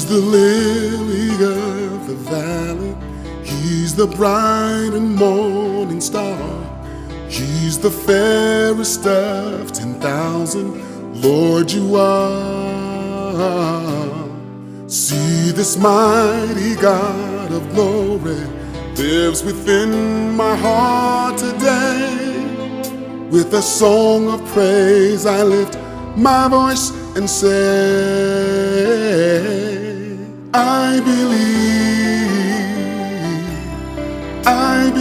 the lily of the valley. He's the bright and morning star. He's the fairest of 10,000. Lord, you are. See, this mighty God of glory lives within my heart today. With a song of praise I lift my voice and say, I believe, I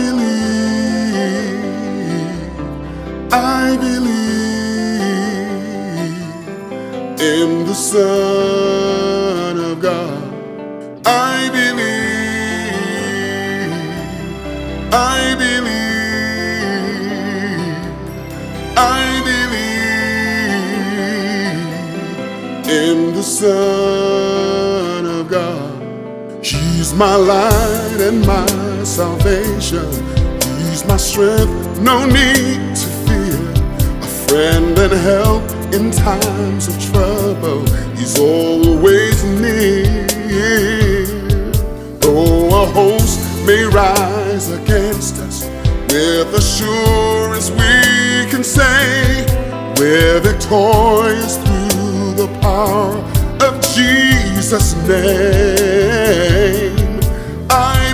believe, I believe in the Son of God. I believe, I believe, I believe in the Son of God. He's my light and my salvation. He's my strength, no need to fear. A friend and help in times of trouble. He's always near. Though a host may rise against us, with assurance we can say, we're victorious through the power of Jesus' name. I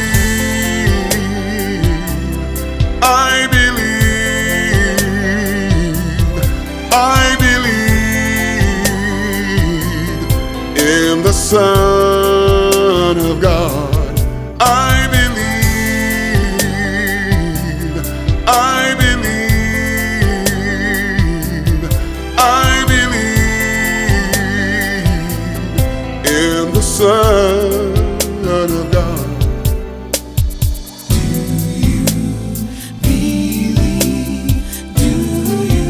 believe, I believe, I believe in the Son of God. I believe, I believe, I believe in the Son of God. Do you believe? Do you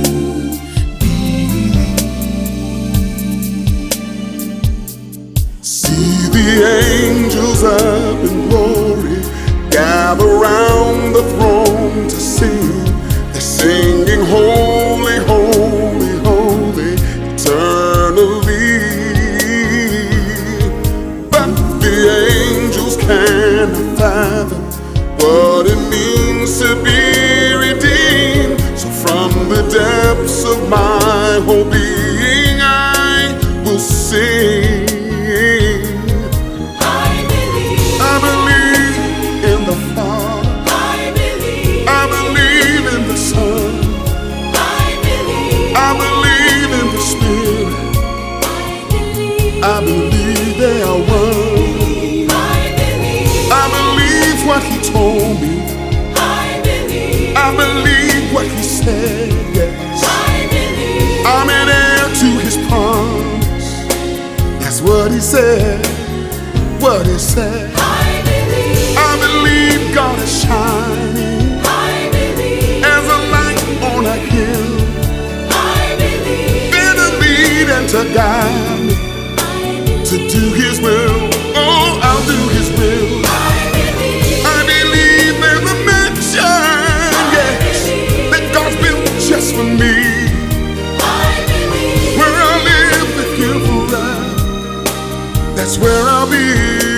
believe? See the angels up in glory gather round the throne to sing. They're singing holy, holy, holy, eternally. But the angels cannot fathom what it means to be redeemed. So from the depths of my whole being I will sing. I believe in the Father. I believe in the Son. I believe in the Spirit. I believe they are one. I believe what He told me. I believe what He said. Yes, I'm an heir to His promise. That's what He said. What He said. I believe God is shining as a light on a hill. There to lead and to guide me to do His will. Oh, I'll do His will. I believe there's a mansion, yes, that God's built just for me, where I'll live with Him forever. That's where I'll be.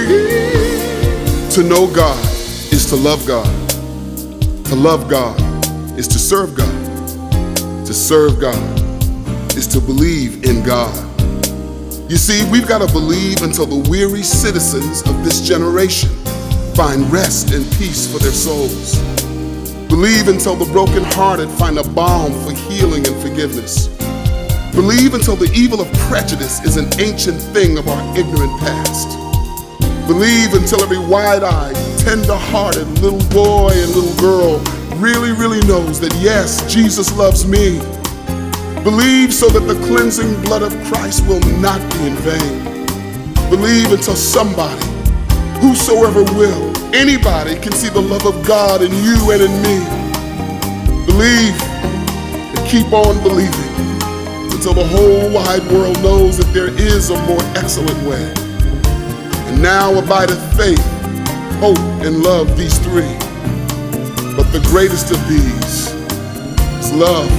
To know God is to love God. To love God is to serve God. To serve God is to believe in God. You see, we've got to believe until the weary citizens of this generation find rest and peace for their souls. Believe until the brokenhearted find a balm for healing and forgiveness. Believe until the evil of prejudice is an ancient thing of our ignorant past. Believe until every wide-eyed, tender-hearted little boy and little girl really, really knows that yes, Jesus loves me. Believe so that the cleansing blood of Christ will not be in vain. Believe until somebody, whosoever will, anybody can see the love of God in you and in me. Believe and keep on believing until the whole wide world knows that there is a more excellent way. And now abideth faith, hope, and love, these three. But the greatest of these is love.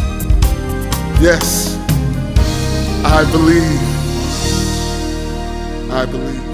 Yes, I believe. I believe.